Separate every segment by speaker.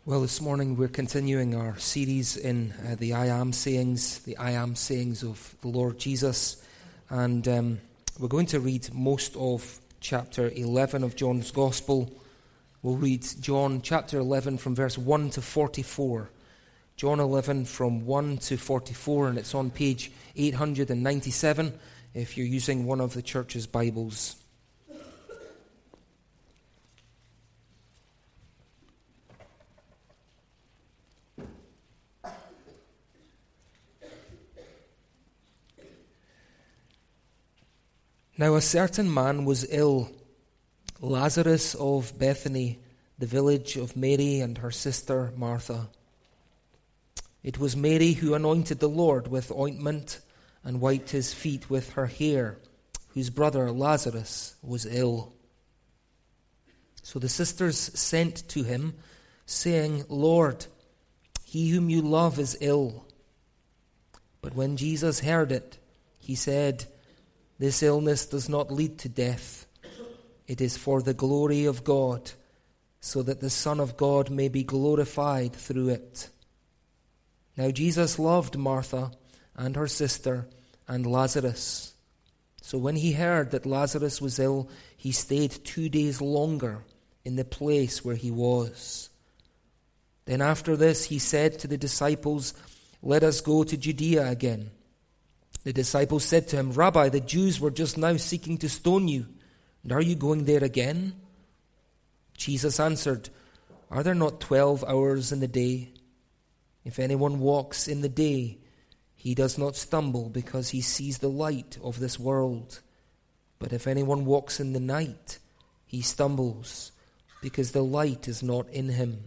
Speaker 1: Well, this morning we're continuing our series in the I Am sayings of the Lord Jesus. And we're going to read most of chapter 11 of John's Gospel. We'll read John chapter 11 from verse 1 to 44. John 11 from 1 to 44, and it's on page 897 if you're using one of the church's Bibles. Now a certain man was ill, Lazarus of Bethany, the village of Mary and her sister Martha. It was Mary who anointed the Lord with ointment and wiped his feet with her hair, whose brother Lazarus was ill. So the sisters sent to him, saying, Lord, he whom you love is ill. But when Jesus heard it, he said, This illness does not lead to death. It is for the glory of God, so that the Son of God may be glorified through it. Now Jesus loved Martha and her sister and Lazarus. So when he heard that Lazarus was ill, he stayed 2 days longer in the place where he was. Then after this he said to the disciples, Let us go to Judea again. The disciples said to him, Rabbi, the Jews were just now seeking to stone you, and are you going there again? Jesus answered, Are there not 12 hours in the day? If anyone walks in the day, he does not stumble because he sees the light of this world. But if anyone walks in the night, he stumbles because the light is not in him.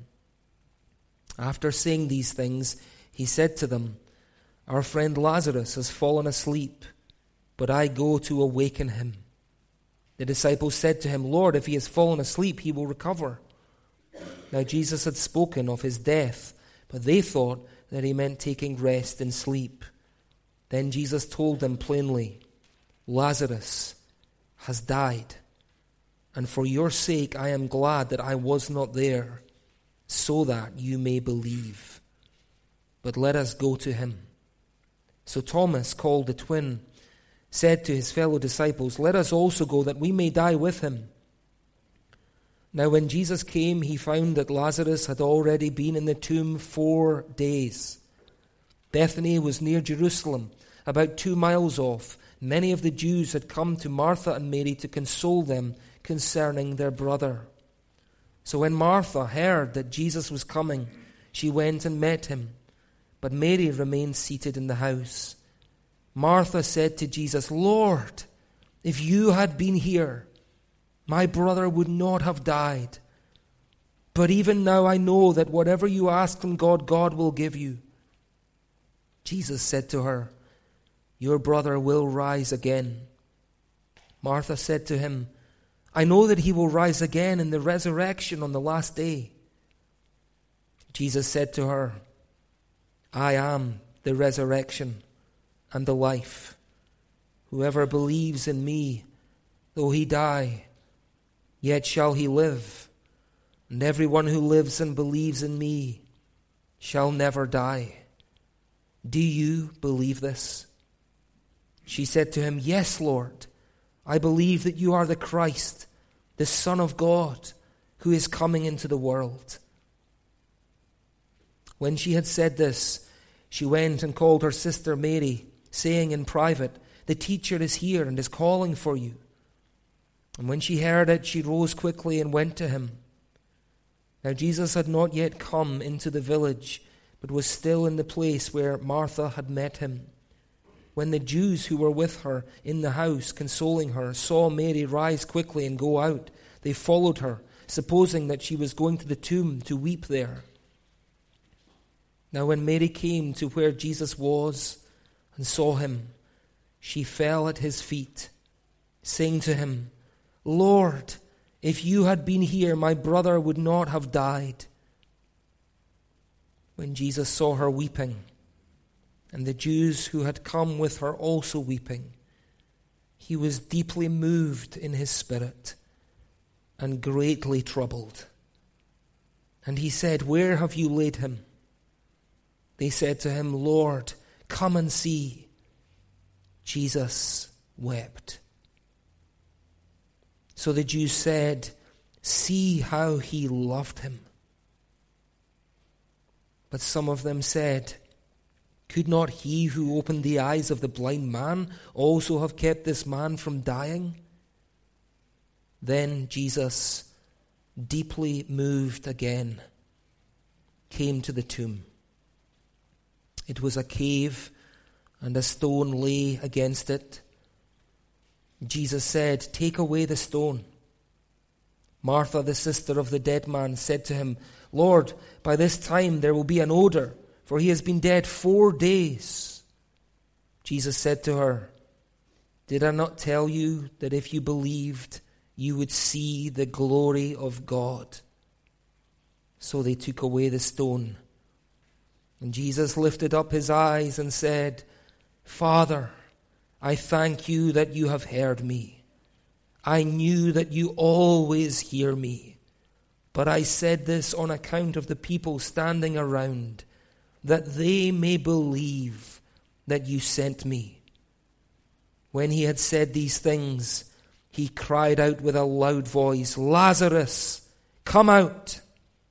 Speaker 1: After saying these things, he said to them, Our friend Lazarus has fallen asleep, but I go to awaken him. The disciples said to him, Lord, if he has fallen asleep, he will recover. Now Jesus had spoken of his death, but they thought that he meant taking rest in sleep. Then Jesus told them plainly, Lazarus has died, and for your sake I am glad that I was not there, so that you may believe. But let us go to him. So Thomas, called the twin, said to his fellow disciples, Let us also go, that we may die with him. Now when Jesus came, he found that Lazarus had already been in the tomb 4 days. Bethany was near Jerusalem, about 2 miles off. Many of the Jews had come to Martha and Mary to console them concerning their brother. So when Martha heard that Jesus was coming, she went and met him. But Mary remained seated in the house. Martha said to Jesus, Lord, if you had been here, my brother would not have died. But even now I know that whatever you ask from God, God will give you. Jesus said to her, Your brother will rise again. Martha said to him, I know that he will rise again in the resurrection on the last day. Jesus said to her, I am the resurrection and the life. Whoever believes in me, though he die, yet shall he live. And everyone who lives and believes in me shall never die. Do you believe this? She said to him, Yes, Lord. I believe that you are the Christ, the Son of God, who is coming into the world. When she had said this, she went and called her sister Mary, saying in private, The teacher is here and is calling for you. And when she heard it, she rose quickly and went to him. Now Jesus had not yet come into the village, but was still in the place where Martha had met him. When the Jews who were with her in the house, consoling her, saw Mary rise quickly and go out, they followed her, supposing that she was going to the tomb to weep there. Now when Mary came to where Jesus was and saw him, she fell at his feet, saying to him, Lord, if you had been here, my brother would not have died. When Jesus saw her weeping, and the Jews who had come with her also weeping, he was deeply moved in his spirit and greatly troubled. And he said, "Where have you laid him?" They said to him, "Lord, come and see." Jesus wept. So the Jews said, "See how he loved him." But some of them said, "Could not he who opened the eyes of the blind man also have kept this man from dying?" Then Jesus, deeply moved again, came to the tomb. It was a cave, and a stone lay against it. Jesus said, "Take away the stone." Martha, the sister of the dead man, said to him, "Lord, by this time there will be an odor, for he has been dead 4 days." Jesus said to her, "Did I not tell you that if you believed, you would see the glory of God?" So they took away the stone. And Jesus lifted up his eyes and said, "Father, I thank you that you have heard me. I knew that you always hear me, but I said this on account of the people standing around, that they may believe that you sent me." When he had said these things, he cried out with a loud voice, "Lazarus, come out!"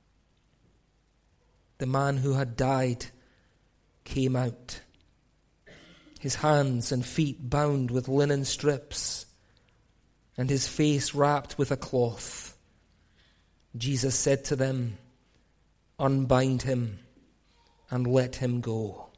Speaker 1: The man who had died came out, his hands and feet bound with linen strips, and his face wrapped with a cloth. Jesus said to them, "Unbind him and let him go."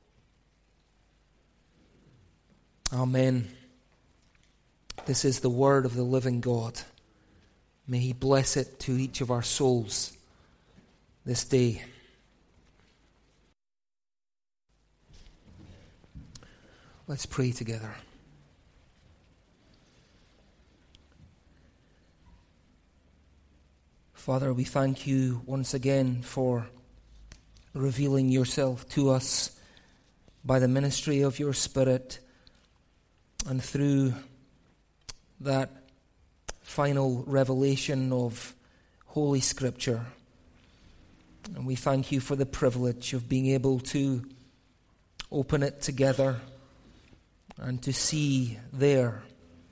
Speaker 1: Amen. This is the word of the living God. May he bless it to each of our souls this day. Let's pray together. Father, we thank you once again for revealing yourself to us by the ministry of your Spirit and through that final revelation of Holy Scripture. And we thank you for the privilege of being able to open it together and to see there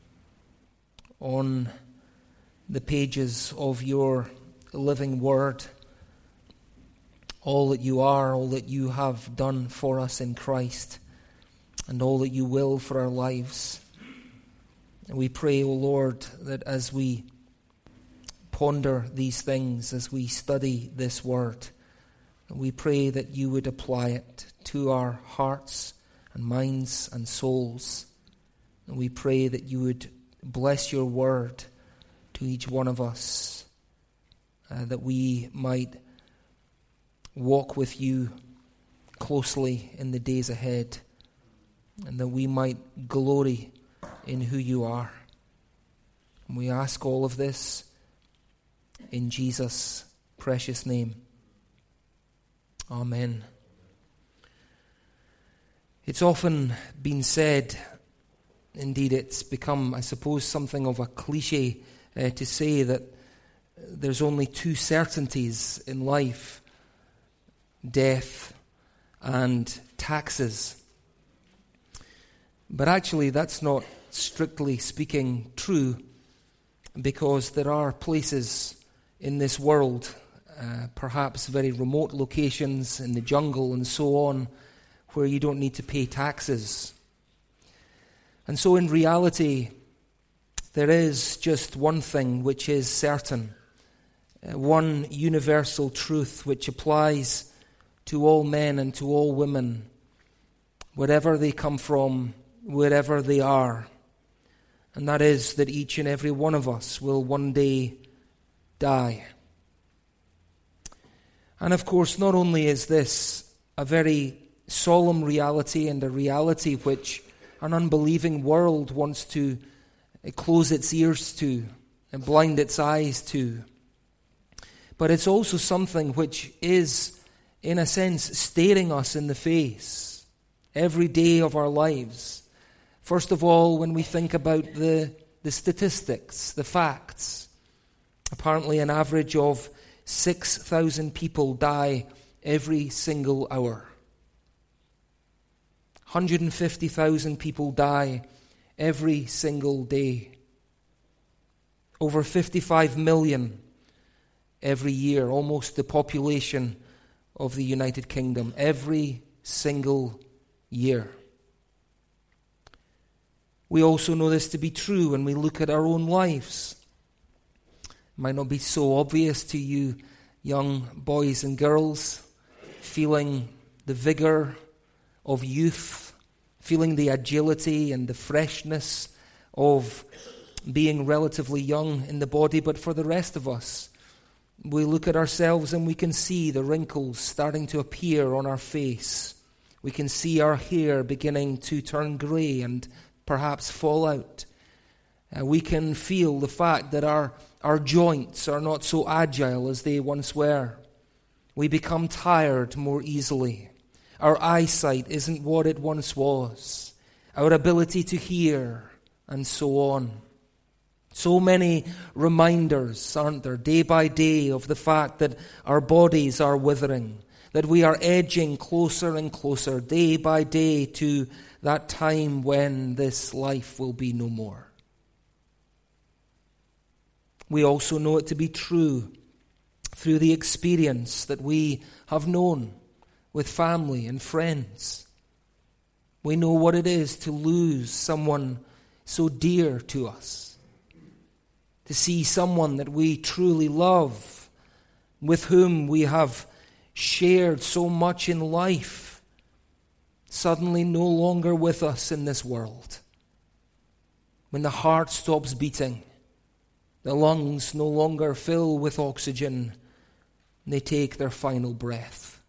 Speaker 1: on the pages of your living word all that you are, all that you have done for us in Christ, and all that you will for our lives. And we pray, O Lord, that as we ponder these things, as we study this word, we pray that you would apply it to our hearts and minds and souls. And we pray that you would bless your word to each one of us, that we might walk with you closely in the days ahead, and that we might glory in who you are. And we ask all of this in Jesus' precious name. Amen. It's often been said, indeed it's become, I suppose, something of a cliche to say that there's only two certainties in life: death and taxes. But actually that's not strictly speaking true, because there are places in this world, perhaps very remote locations in the jungle and so on, where you don't need to pay taxes. And so in reality, there is just one thing which is certain, one universal truth which applies to all men and to all women, wherever they come from, wherever they are. And that is that each and every one of us will one day die. And of course, not only is this a very solemn reality, and a reality which an unbelieving world wants to close its ears to and blind its eyes to, but it's also something which is, in a sense, staring us in the face every day of our lives. First of all, when we think about the statistics, the facts, apparently an average of 6,000 people die every single hour. 150,000 people die every single day. Over 55 million every year, almost the population of the United Kingdom, every single year. We also know this to be true when we look at our own lives. It might not be so obvious to you young boys and girls, feeling the vigor of youth, feeling the agility and the freshness of being relatively young in the body, but for the rest of us, we look at ourselves and we can see the wrinkles starting to appear on our face. We can see our hair beginning to turn grey and perhaps fall out. We can feel the fact that our joints are not so agile as they once were. We become tired more easily. Our eyesight isn't what it once was. Our ability to hear, and so on. So many reminders, aren't there, day by day, of the fact that our bodies are withering, that we are edging closer and closer, day by day, to that time when this life will be no more. We also know it to be true through the experience that we have known with family and friends. We know what it is to lose someone so dear to us. To see someone that we truly love, with whom we have shared so much in life, suddenly no longer with us in this world. When the heart stops beating, the lungs no longer fill with oxygen, and they take their final breath.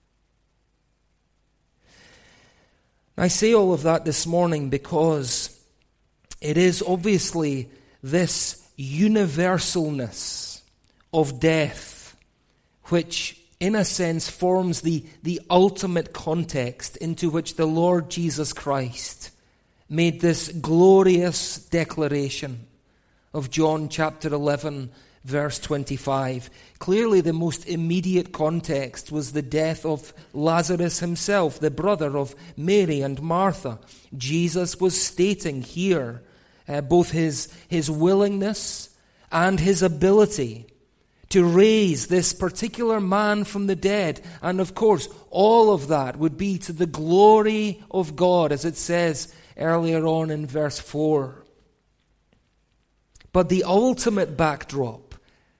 Speaker 1: I say all of that this morning because it is obviously this universalness of death, which in a sense forms the ultimate context into which the Lord Jesus Christ made this glorious declaration of John chapter 11, verse 25. Clearly the most immediate context was the death of Lazarus himself, the brother of Mary and Martha. Jesus was stating here both his willingness and his ability to raise this particular man from the dead. And of course, all of that would be to the glory of God, as it says earlier on in verse 4. But the ultimate backdrop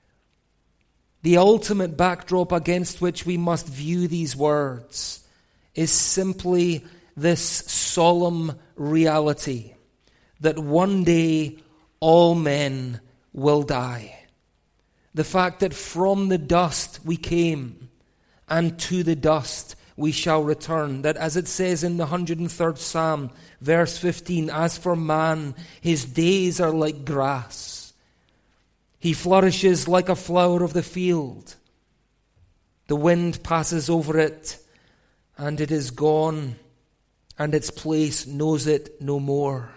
Speaker 1: against which we must view these words is simply this solemn reality that one day all men will die. The fact that from the dust we came, and to the dust we shall return. That, as it says in the 103rd Psalm, verse 15, as for man, his days are like grass. He flourishes like a flower of the field. The wind passes over it, and it is gone, and its place knows it no more.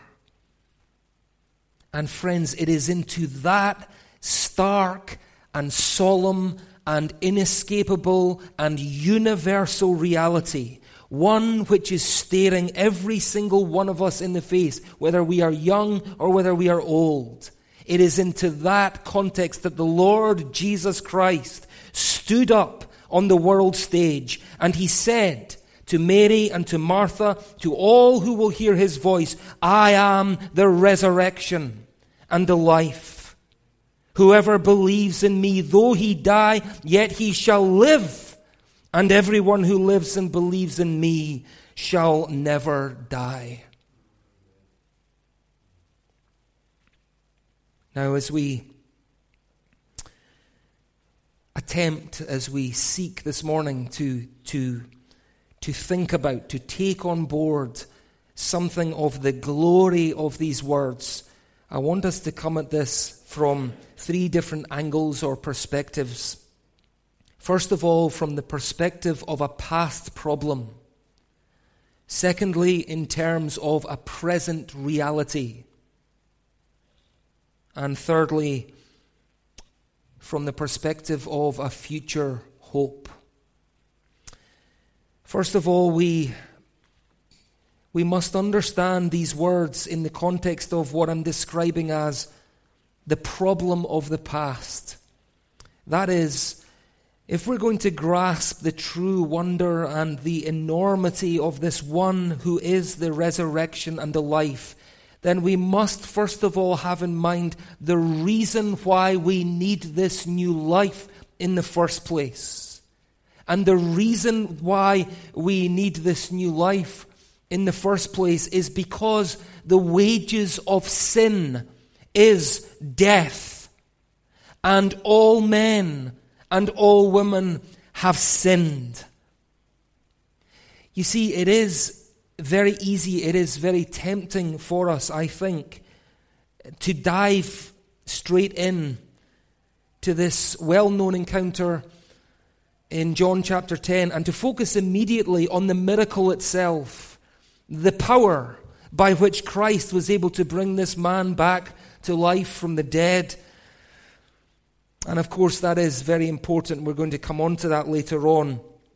Speaker 1: And friends, it is into that stark and solemn and inescapable and universal reality, one which is staring every single one of us in the face, whether we are young or whether we are old. It is into that context that the Lord Jesus Christ stood up on the world stage, and he said to Mary and to Martha, to all who will hear his voice, I am the resurrection and the life. Whoever believes in me, though he die, yet he shall live. And everyone who lives and believes in me shall never die. Now, as we seek this morning to think about, to take on board something of the glory of these words, I want us to come at this from three different angles or perspectives. First of all, from the perspective of a past problem. Secondly, in terms of a present reality. And thirdly, from the perspective of a future hope. First of all, we must understand these words in the context of what I'm describing as the problem of the past. That is, if we're going to grasp the true wonder and the enormity of this one who is the resurrection and the life, then we must first of all have in mind the reason why we need this new life in the first place. And the reason why we need this new life in the first place is because the wages of sin is death. And all men and all women have sinned. You see, it is very easy, it is very tempting for us, I think, to dive straight in to this well-known encounter in John chapter 10 and to focus immediately on the miracle itself, the power by which Christ was able to bring this man back to life from the dead. And of course that is very important. We're going to come on to that later on.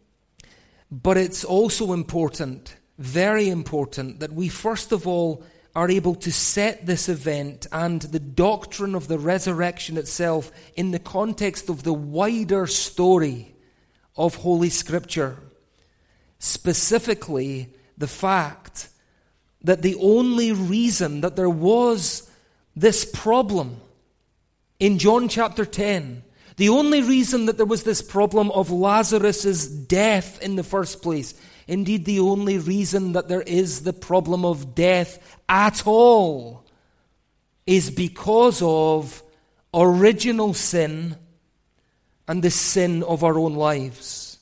Speaker 1: But it's also important, very important, that we first of all are able to set this event and the doctrine of the resurrection itself in the context of the wider story of Holy Scripture. Specifically, the fact that the only reason that there was this problem in John chapter 10, the only reason that there was this problem of Lazarus' death in the first place, indeed the only reason that there is the problem of death at all, is because of original sin and the sin of our own lives.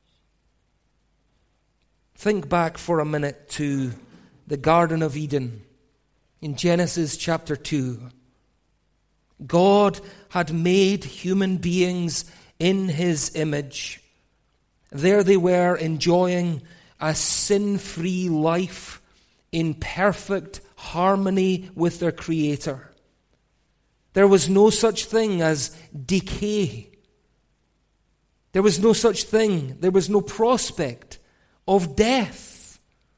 Speaker 1: Think back for a minute to the Garden of Eden in Genesis chapter 2. God had made human beings in His image. There they were enjoying a sin-free life in perfect harmony with their Creator. There was no such thing as decay. There was no such thing. There was no prospect of death.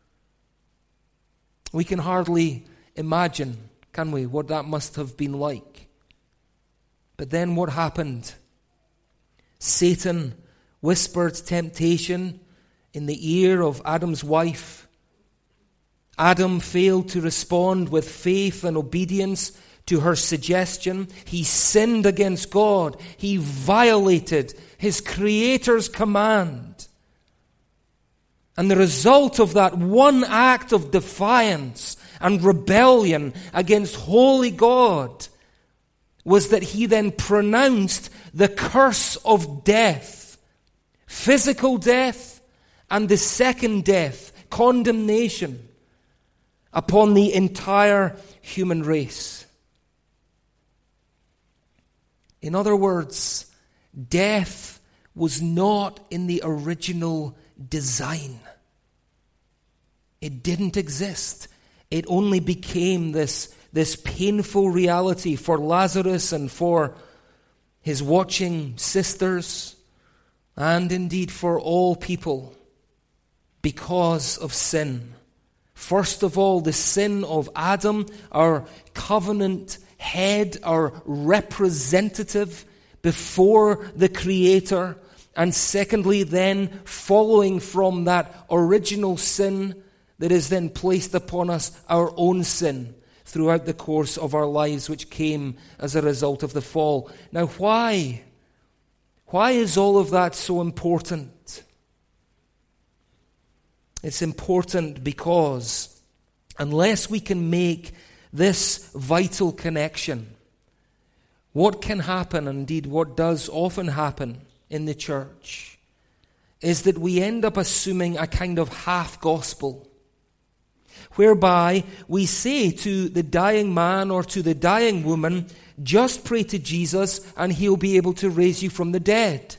Speaker 1: We can hardly imagine, can we, what that must have been like. But then what happened? Satan whispered temptation in the ear of Adam's wife. Adam failed to respond with faith and obedience to her suggestion. He sinned against God. He violated his Creator's command. And the result of that one act of defiance and rebellion against holy God was that he then pronounced the curse of death, physical death, and the second death, condemnation, upon the entire human race. In other words, death was not in the original design. It didn't exist. It only became this painful reality for Lazarus and for his watching sisters, and indeed for all people, because of sin. First of all, the sin of Adam, our covenant head, our representative before the Creator. And secondly, then, following from that original sin that is then placed upon us, our own sin throughout the course of our lives, which came as a result of the fall. Now, why? Why is all of that so important? It's important because unless we can make this vital connection, what can happen, indeed what does often happen in the church, is that we end up assuming a kind of half-gospel, whereby we say to the dying man or to the dying woman, just pray to Jesus and He'll be able to raise you from the dead.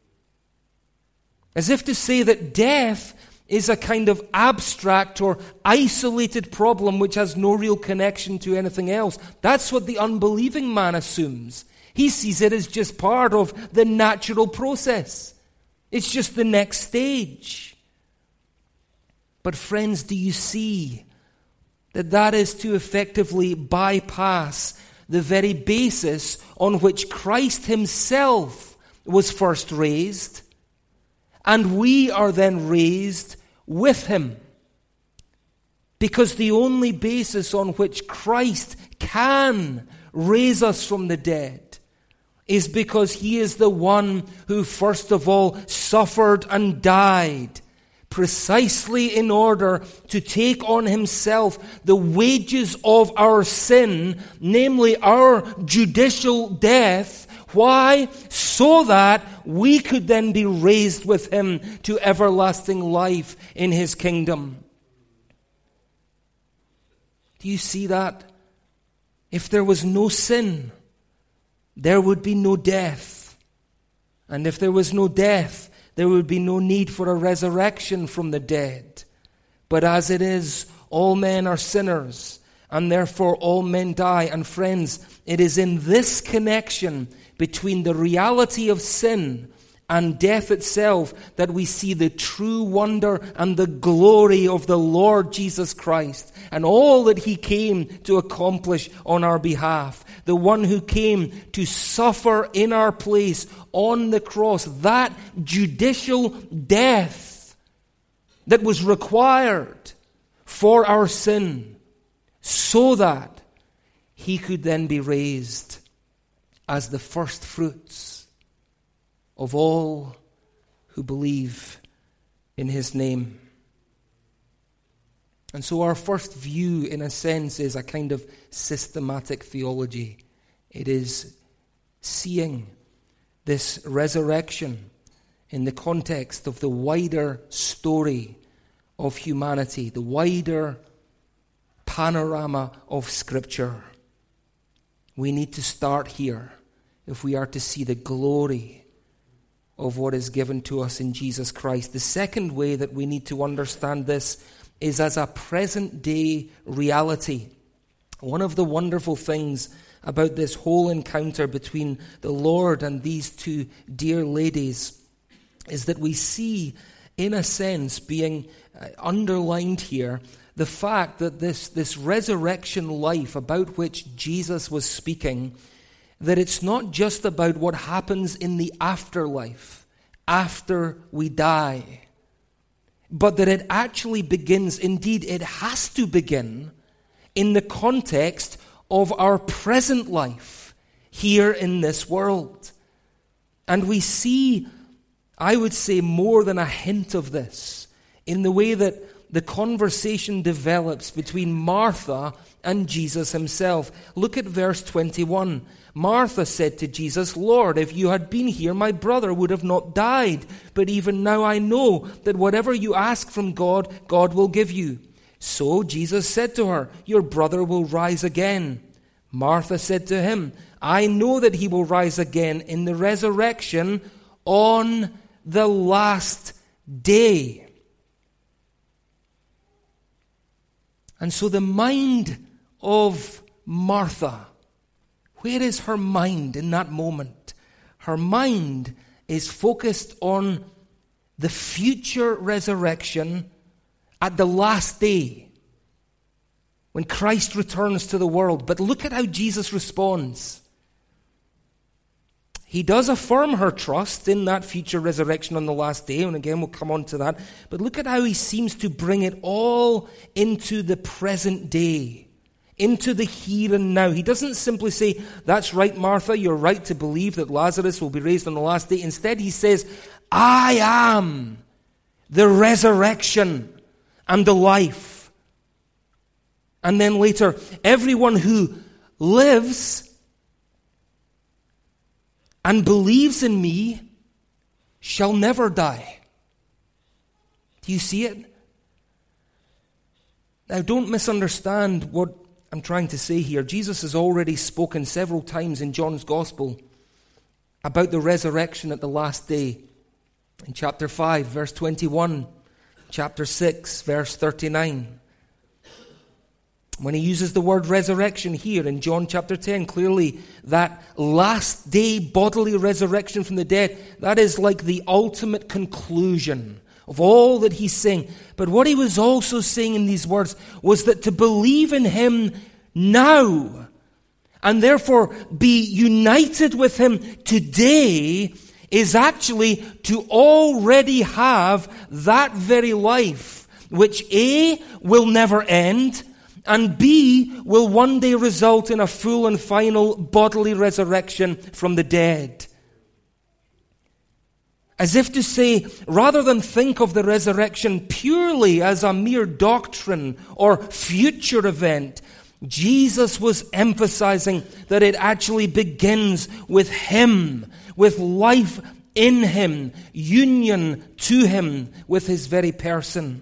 Speaker 1: As if to say that death is a kind of abstract or isolated problem which has no real connection to anything else. That's what the unbelieving man assumes. He sees it as just part of the natural process. It's just the next stage. But friends, do you see that that is to effectively bypass the very basis on which Christ himself was first raised, and we are then raised with him? Because the only basis on which Christ can raise us from the dead is because he is the one who first of all suffered and died, precisely in order to take on himself the wages of our sin, namely our judicial death. Why? So that we could then be raised with him to everlasting life in his kingdom. Do you see that? If there was no sin, there would be no death. And if there was no death, there would be no need for a resurrection from the dead. But as it is, all men are sinners, and therefore all men die. And friends, it is in this connection between the reality of sin and death itself that we see the true wonder and the glory of the Lord Jesus Christ and all that he came to accomplish on our behalf. The one who came to suffer in our place on the cross, that judicial death that was required for our sin, so that he could then be raised as the first fruits of all who believe in his name. And so our first view, in a sense, is a kind of systematic theology. It is seeing this resurrection in the context of the wider story of humanity, the wider panorama of Scripture. We need to start here if we are to see the glory of what is given to us in Jesus Christ. The second way that we need to understand this is as a present-day reality. One of the wonderful things about this whole encounter between the Lord and these two dear ladies is that we see, in a sense, being underlined here, the fact that this resurrection life about which Jesus was speaking, that it's not just about what happens in the afterlife, after we die, but that it actually begins, indeed it has to begin, in the context of our present life here in this world. And we see, I would say, more than a hint of this in the way that the conversation develops between Martha and Jesus himself. Look at verse 21. Martha said to Jesus, "Lord, if you had been here, my brother would have not died. But even now I know that whatever you ask from God, God will give you." So Jesus said to her, "Your brother will rise again." Martha said to him, "I know that he will rise again in the resurrection on the last day." And so the mind of Martha, where is her mind in that moment? Her mind is focused on the future resurrection at the last day, when Christ returns to the world. But look at how Jesus responds. He does affirm her trust in that future resurrection on the last day, and again we'll come on to that. But look at how he seems to bring it all into the present day, into the here and now. He doesn't simply say, "That's right, Martha, you're right to believe that Lazarus will be raised on the last day." Instead, he says, "I am the resurrection and the life." And then later, "Everyone who lives and believes in me shall never die." Do you see it? Now, don't misunderstand what I'm trying to say here. Jesus has already spoken several times in John's Gospel about the resurrection at the last day. In chapter 5, verse 21, chapter 6, verse 39. When he uses the word resurrection here in John chapter 10, clearly that last day bodily resurrection from the dead, that is like the ultimate conclusion of all that he's saying. But what he was also saying in these words was that to believe in him now, and therefore be united with him today, is actually to already have that very life, which A, will never end, and B, will one day result in a full and final bodily resurrection from the dead. As if to say, rather than think of the resurrection purely as a mere doctrine or future event, Jesus was emphasizing that it actually begins with him, with life in him, union to him with his very person.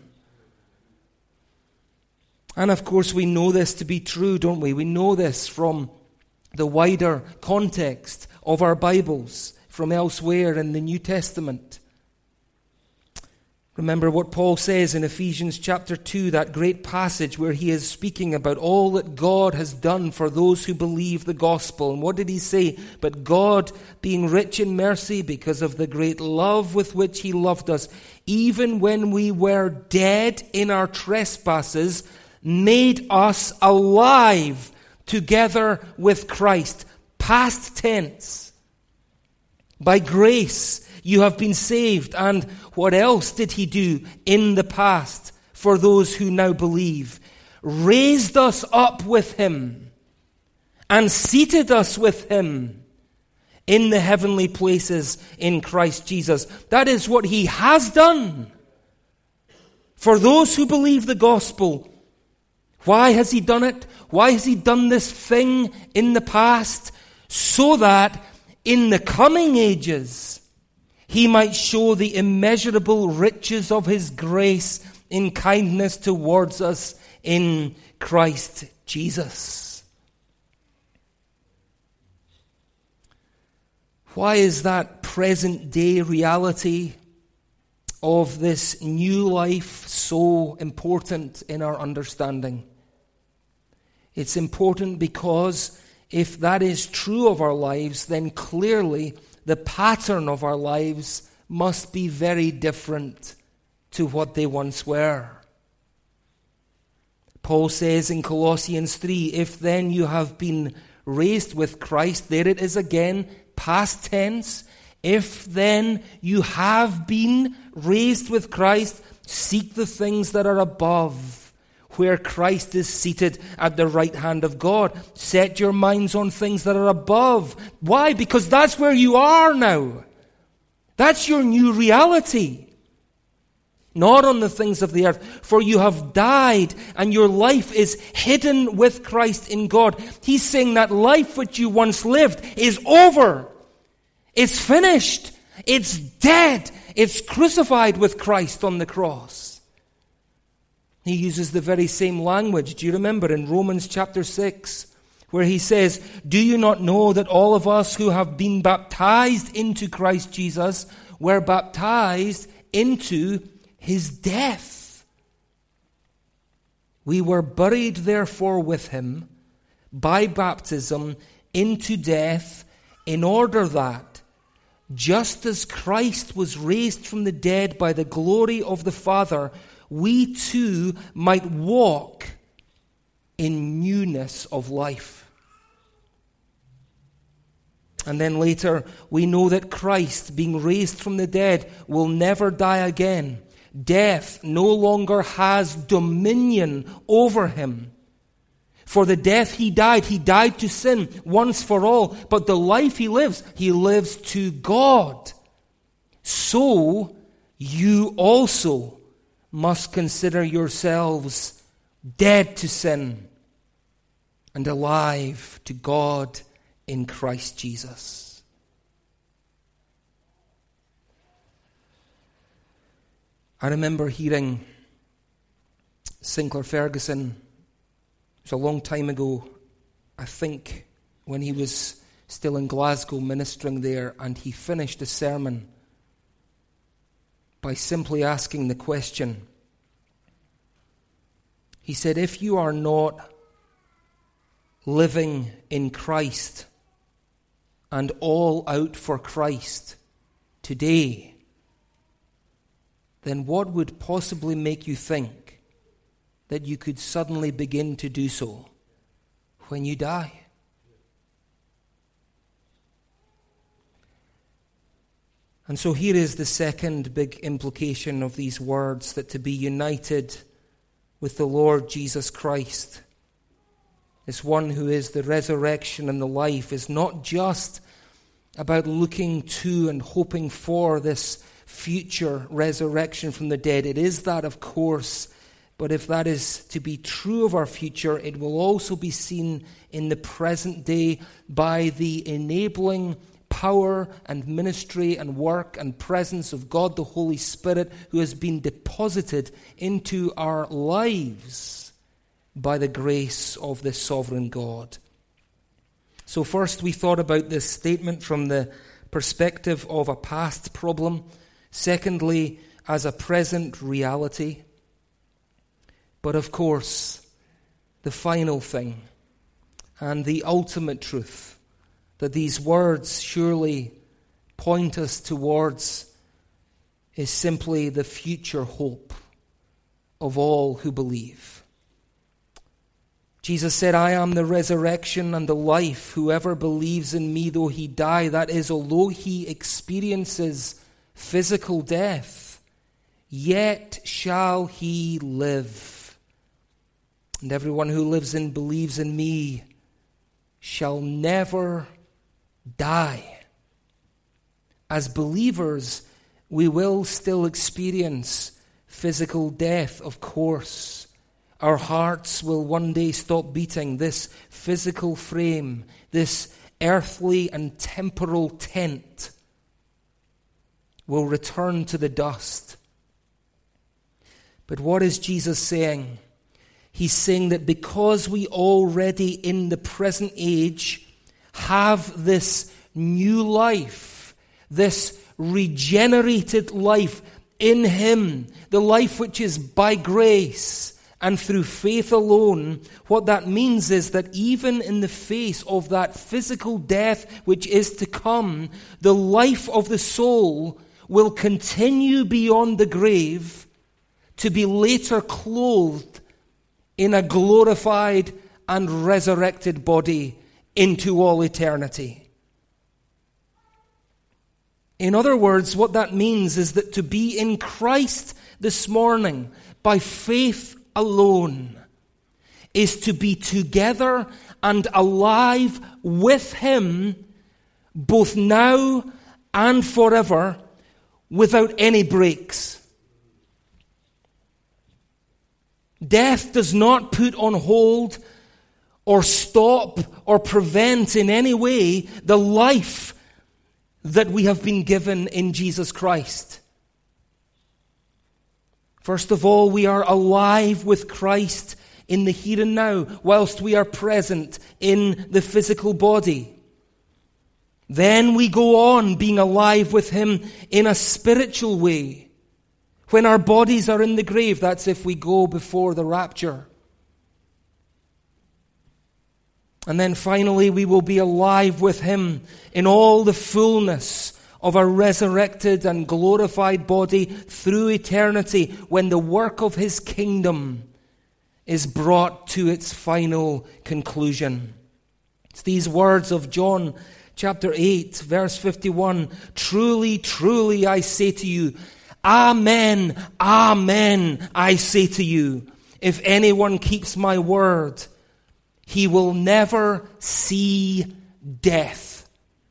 Speaker 1: And of course we know this to be true, don't we? We know this from the wider context of our Bibles, from elsewhere in the New Testament. Remember what Paul says in Ephesians chapter 2, that great passage where he is speaking about all that God has done for those who believe the gospel. And what did he say? But God, being rich in mercy because of the great love with which he loved us, even when we were dead in our trespasses, made us alive together with Christ. Past tense. By grace you have been saved. And what else did he do in the past for those who now believe? Raised us up with him and seated us with him in the heavenly places in Christ Jesus. That is what he has done for those who believe the gospel. Why has he done it? Why has he done this thing in the past? So that in the coming ages, he might show the immeasurable riches of his grace in kindness towards us in Christ Jesus. Why is that present day reality of this new life so important in our understanding? It's important because if that is true of our lives, then clearly the pattern of our lives must be very different to what they once were. Paul says in Colossians 3, if then you have been raised with Christ, there it is again, past tense, if then you have been raised with Christ, seek the things that are above, where Christ is seated at the right hand of God. Set your minds on things that are above. Why? Because that's where you are now. That's your new reality. Not on the things of the earth. For you have died and your life is hidden with Christ in God. He's saying that life which you once lived is over. It's finished. It's dead. It's crucified with Christ on the cross. He uses the very same language. Do you remember in Romans chapter 6, where he says, do you not know that all of us who have been baptized into Christ Jesus were baptized into his death? We were buried therefore with him by baptism into death, in order that, just as Christ was raised from the dead by the glory of the Father, we too might walk in newness of life. And then later, we know that Christ, being raised from the dead, will never die again. Death no longer has dominion over him. For the death he died to sin once for all. But the life he lives to God. So you also must consider yourselves dead to sin and alive to God in Christ Jesus. I remember hearing Sinclair Ferguson, it was a long time ago, I think, when he was still in Glasgow ministering there, and he finished a sermon by simply asking the question. He said, if you are not living in Christ and all out for Christ today, then what would possibly make you think that you could suddenly begin to do so when you die? And so here is the second big implication of these words, that to be united with the Lord Jesus Christ, this one who is the resurrection and the life, is not just about looking to and hoping for this future resurrection from the dead. It is that, of course, but if that is to be true of our future, it will also be seen in the present day by the enabling power and ministry and work and presence of God the Holy Spirit, who has been deposited into our lives by the grace of the sovereign God. So first we thought about this statement from the perspective of a past problem. Secondly, as a present reality. But of course, the final thing and the ultimate truth that these words surely point us towards is simply the future hope of all who believe. Jesus said, "I am the resurrection and the life. Whoever believes in me, though he die," that is, although he experiences physical death, yet shall he live. And everyone who lives and believes in me shall never die. As believers, we will still experience physical death, of course. Our hearts will one day stop beating. This physical frame, this earthly and temporal tent, will return to the dust. But what is Jesus saying? He's saying that because we already in the present age have this new life, this regenerated life in Him, the life which is by grace and through faith alone, what that means is that even in the face of that physical death which is to come, the life of the soul will continue beyond the grave to be later clothed in a glorified and resurrected body into all eternity. In other words, what that means is that to be in Christ this morning by faith alone is to be together and alive with Him both now and forever without any breaks. Death does not put on hold or stop or prevent in any way the life that we have been given in Jesus Christ. First of all, we are alive with Christ in the here and now, whilst we are present in the physical body. Then we go on being alive with Him in a spiritual way. When our bodies are in the grave, that's if we go before the rapture. And then finally, we will be alive with Him in all the fullness of a resurrected and glorified body through eternity, when the work of His kingdom is brought to its final conclusion. It's these words of John chapter 8, verse 51. "Truly, truly, I say to you, Amen, amen, I say to you, if anyone keeps my word, he will never see death."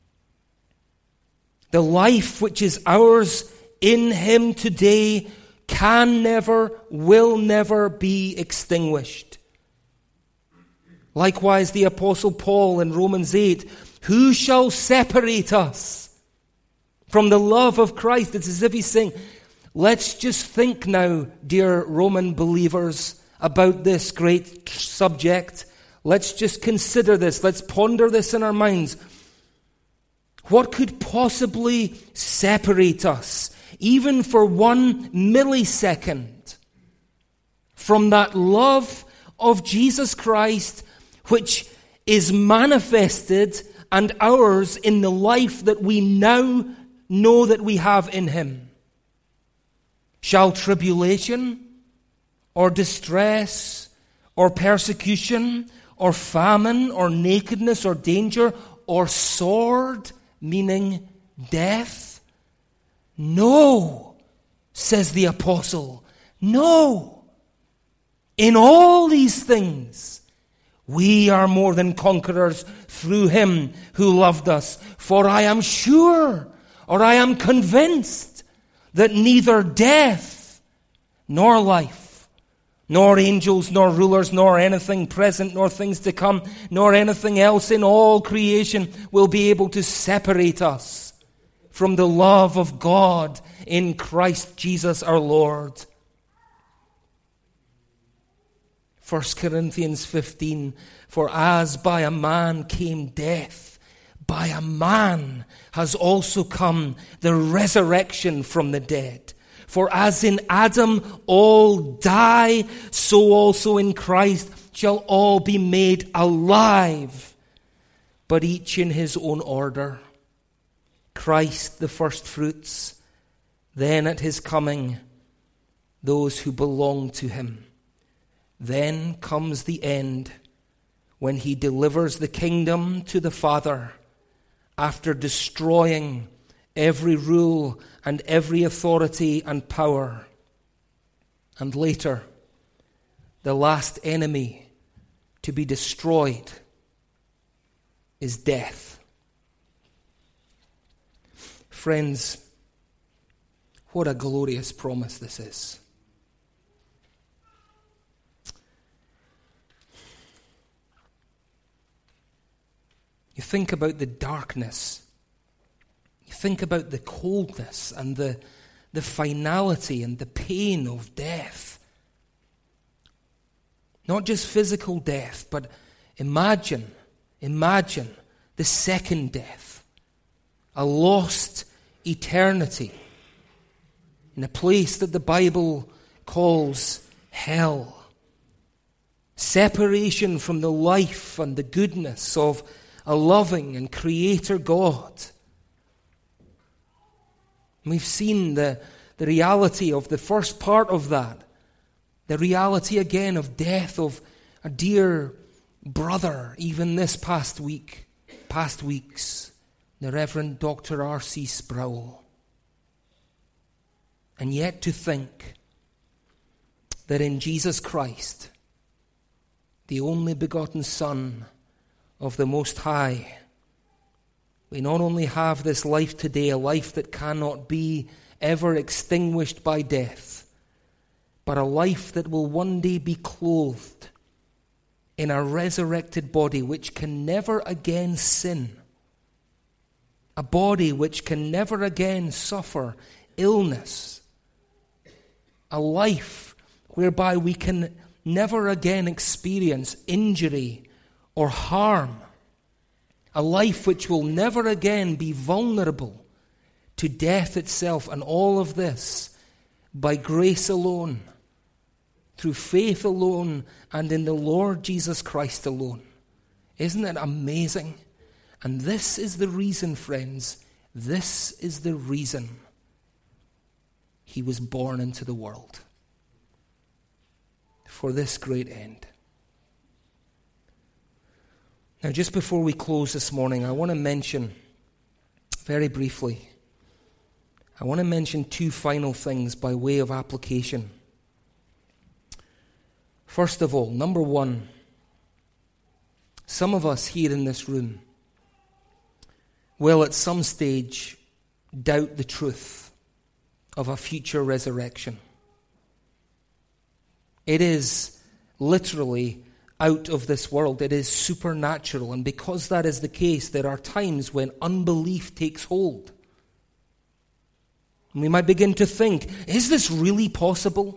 Speaker 1: The life which is ours in Him today can never, will never be extinguished. Likewise, the Apostle Paul in Romans 8, "Who shall separate us from the love of Christ?" It's as if he's saying, let's just think now, dear Roman believers, about this great subject. Let's just consider this. Let's ponder this in our minds. What could possibly separate us, even for 1 millisecond, from that love of Jesus Christ, which is manifested and ours in the life that we now know that we have in him. Shall tribulation or distress or persecution or famine or nakedness or danger or sword, meaning death? No, says the apostle. No. In all these things, we are more than conquerors through him who loved us. For I am sure, or I am convinced, that neither death, nor life, nor angels, nor rulers, nor anything present, nor things to come, nor anything else in all creation will be able to separate us from the love of God in Christ Jesus our Lord. 1 Corinthians 15, for as by a man came death, by a man has also come the resurrection from the dead. For as in Adam all die, so also in Christ shall all be made alive, but each in his own order. Christ the firstfruits, then at his coming, those who belong to him. Then comes the end, when he delivers the kingdom to the Father, after destroying every rule and every authority and power. And later, the last enemy to be destroyed is death. Friends, what a glorious promise this is. You think about the darkness. You think about the coldness and the finality and the pain of death. Not just physical death, but imagine the second death. A lost eternity in a place that the Bible calls hell. Separation from the life and the goodness of a loving and creator God. We've seen the reality of the first part of that. The reality again of death of a dear brother, even this past weeks, the Reverend Dr. R.C. Sproul. And yet to think that in Jesus Christ, the only begotten Son of the Most High, we not only have this life today, a life that cannot be ever extinguished by death, but a life that will one day be clothed in a resurrected body which can never again sin, a body which can never again suffer illness, a life whereby we can never again experience injury or harm, a life which will never again be vulnerable to death itself, and all of this by grace alone, through faith alone, and in the Lord Jesus Christ alone. Isn't it amazing? And this is the reason, friends, this is the reason he was born into the world. For this great end. Now, just before we close this morning, I want to mention, very briefly, two final things by way of application. First of all, number one, some of us here in this room will at some stage doubt the truth of a future resurrection. It is literally out of this world. It is supernatural. And because that is the case, there are times when unbelief takes hold. And we might begin to think, is this really possible?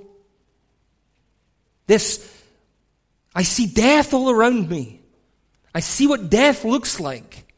Speaker 1: I see death all around me. I see what death looks like.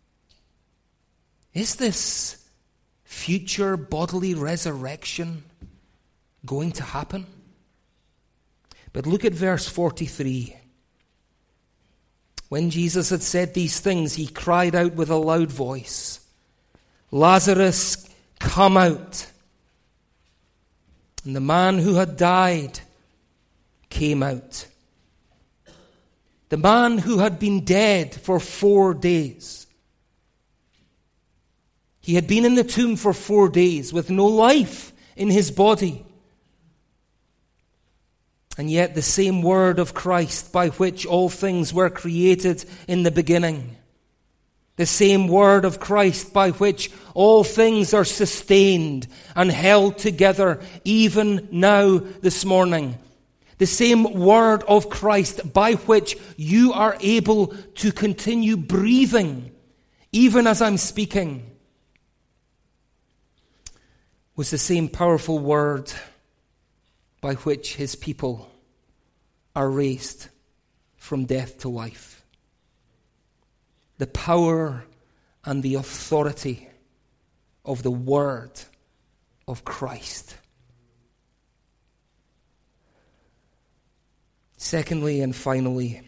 Speaker 1: Is this future bodily resurrection going to happen? But look at verse 43. When Jesus had said these things, he cried out with a loud voice, "Lazarus, come out." And the man who had died came out. The man who had been dead for 4 days. He had been in the tomb for 4 days with no life in his body. And yet the same word of Christ by which all things were created in the beginning, the same word of Christ by which all things are sustained and held together even now this morning, the same word of Christ by which you are able to continue breathing even as I'm speaking, was the same powerful word by which his people are raised from death to life. The power and the authority of the word of Christ. Secondly and finally,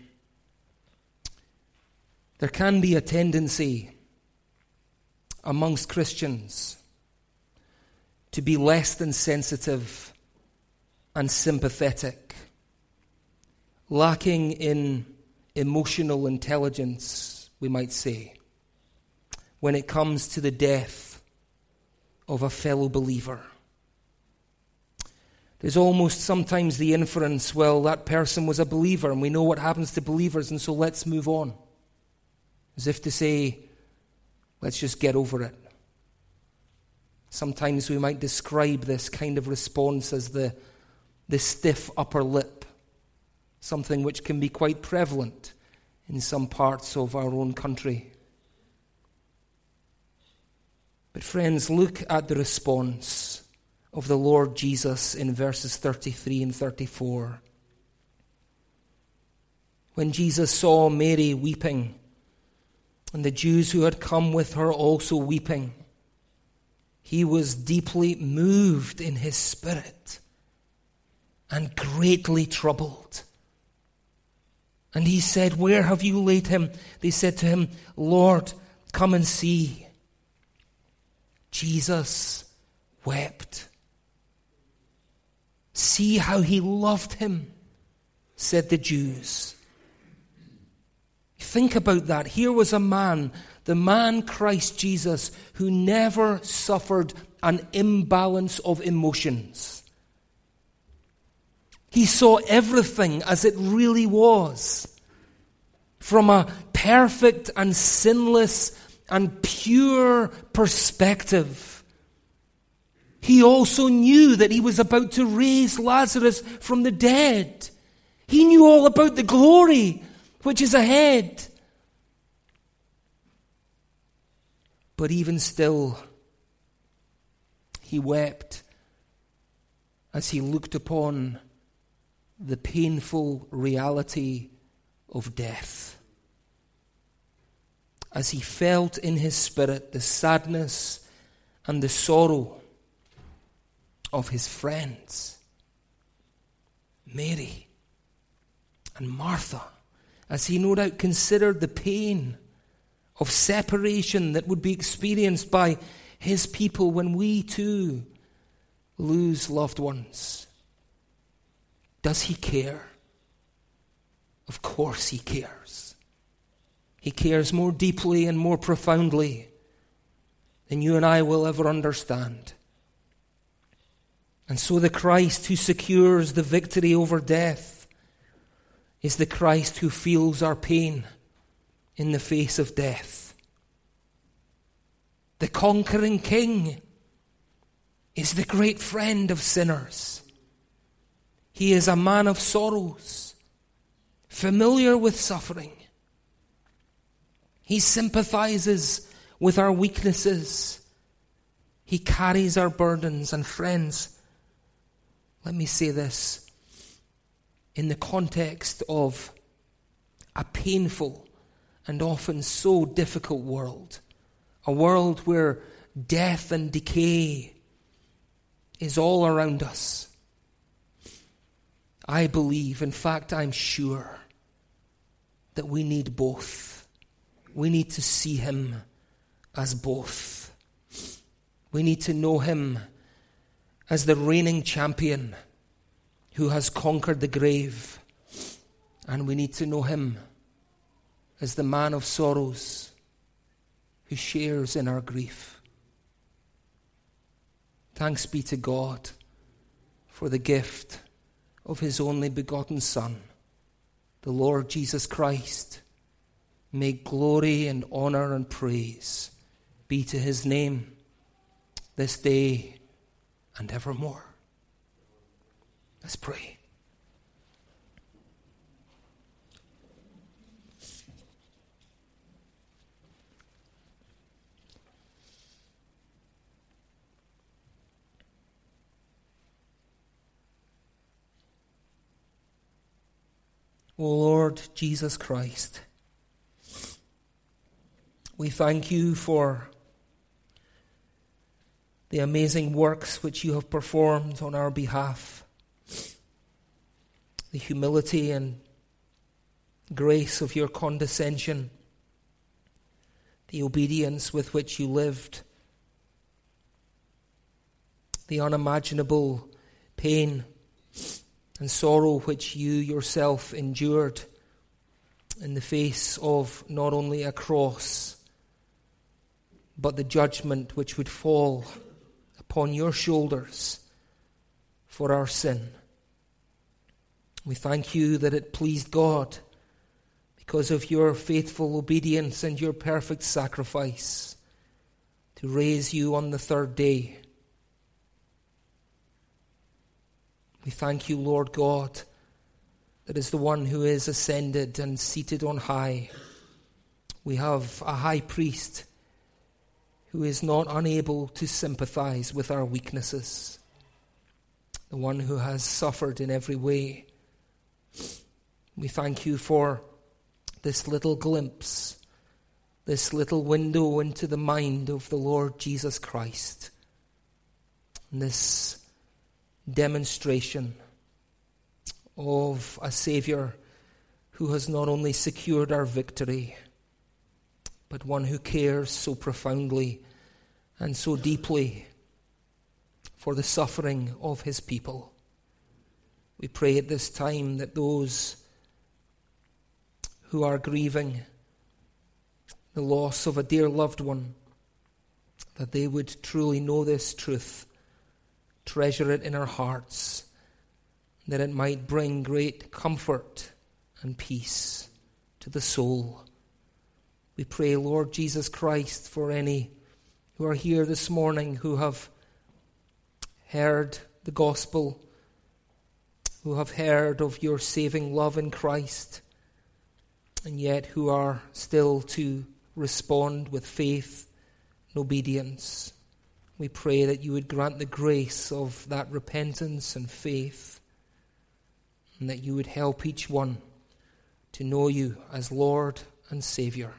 Speaker 1: there can be a tendency amongst Christians to be less than sensitive and sympathetic, lacking in emotional intelligence, we might say, when it comes to the death of a fellow believer. There's almost sometimes the inference, well, that person was a believer and we know what happens to believers, and so let's move on. As if to say, let's just get over it. Sometimes we might describe this kind of response as the stiff upper lip, something which can be quite prevalent in some parts of our own country. But friends, look at the response of the Lord Jesus in verses 33 and 34. When Jesus saw Mary weeping, and the Jews who had come with her also weeping, he was deeply moved in his spirit and greatly troubled. And he said, "Where have you laid him?" They said to him, "Lord, come and see." Jesus wept. "See how he loved him," said the Jews. Think about that. Here was a man, the man Christ Jesus, who never suffered an imbalance of emotions. He saw everything as it really was, from a perfect and sinless and pure perspective. He also knew that he was about to raise Lazarus from the dead. He knew all about the glory which is ahead. But even still, he wept as he looked upon the painful reality of death, as he felt in his spirit the sadness and the sorrow of his friends, Mary and Martha, as he no doubt considered the pain of separation that would be experienced by his people when we too lose loved ones. Does he care? Of course he cares. He cares more deeply and more profoundly than you and I will ever understand. And so the Christ who secures the victory over death is the Christ who feels our pain in the face of death. The conquering King is the great friend of sinners. He is a man of sorrows, familiar with suffering. He sympathizes with our weaknesses. He carries our burdens. And friends, let me say this. In the context of a painful and often so difficult world, a world where death and decay is all around us, I believe, in fact I'm sure, that we need both. We need to see him as both. We need to know him as the reigning champion who has conquered the grave. And we need to know him as the man of sorrows who shares in our grief. Thanks be to God for the gift of his only begotten Son, the Lord Jesus Christ. May glory and honor and praise be to his name this day and evermore. Let's pray. O Lord Jesus Christ, we thank you for the amazing works which you have performed on our behalf, the humility and grace of your condescension, the obedience with which you lived, the unimaginable pain and sorrow which you yourself endured in the face of not only a cross, but the judgment which would fall upon your shoulders for our sin. We thank you that it pleased God, because of your faithful obedience and your perfect sacrifice, to raise you on the third day. We thank you, Lord God, that as the one who is ascended and seated on high, we have a high priest who is not unable to sympathize with our weaknesses, the one who has suffered in every way. We thank you for this little glimpse, this little window into the mind of the Lord Jesus Christ, and this demonstration of a Savior who has not only secured our victory, but one who cares so profoundly and so deeply for the suffering of his people. We pray at this time that those who are grieving the loss of a dear loved one, that they would truly know this truth, treasure it in our hearts, that it might bring great comfort and peace to the soul. We pray, Lord Jesus Christ, for any who are here this morning who have heard the gospel, who have heard of your saving love in Christ, and yet who are still to respond with faith and obedience. We pray that you would grant the grace of that repentance and faith, and that you would help each one to know you as Lord and Savior.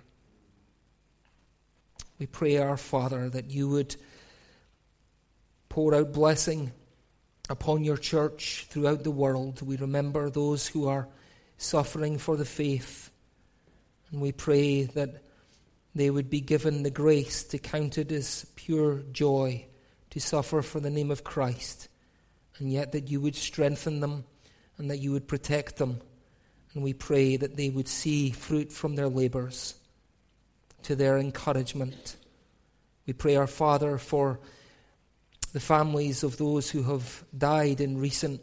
Speaker 1: We pray, our Father, that you would pour out blessing upon your church throughout the world. We remember those who are suffering for the faith, and we pray that they would be given the grace to count it as pure joy to suffer for the name of Christ, and yet that you would strengthen them and that you would protect them. And we pray that they would see fruit from their labors to their encouragement. We pray, our Father, for the families of those who have died in recent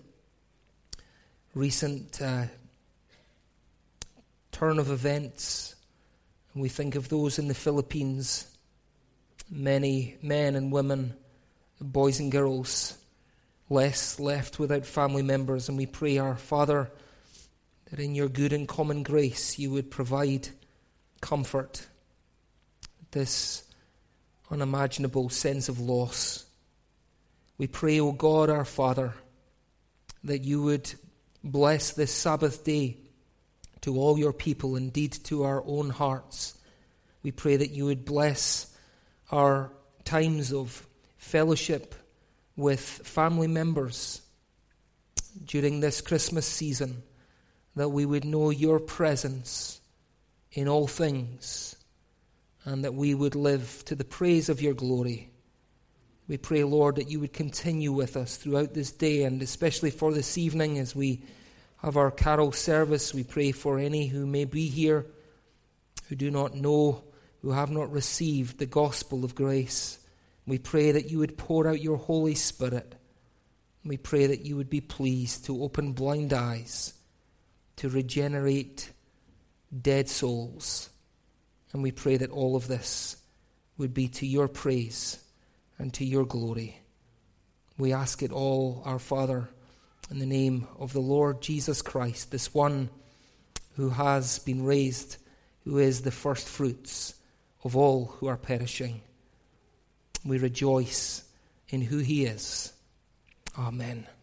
Speaker 1: turn of events. And we think of those in the Philippines, many men and women, boys and girls, left without family members. And we pray, our Father, that in your good and common grace you would provide comfort, this unimaginable sense of loss. We pray, O God, our Father, that you would bless this Sabbath day to all your people, indeed to our own hearts. We pray that you would bless our times of fellowship with family members during this Christmas season, that we would know your presence in all things, and that we would live to the praise of your glory. We pray, Lord, that you would continue with us throughout this day, and especially for this evening as we have our carol service. We pray for any who may be here who do not know, who have not received the gospel of grace. We pray that you would pour out your Holy Spirit. We pray that you would be pleased to open blind eyes, to regenerate dead souls. And we pray that all of this would be to your praise and to your glory. We ask it all, our Father, in the name of the Lord Jesus Christ, this one who has been raised, who is the first fruits of all who are perishing. We rejoice in who he is. Amen.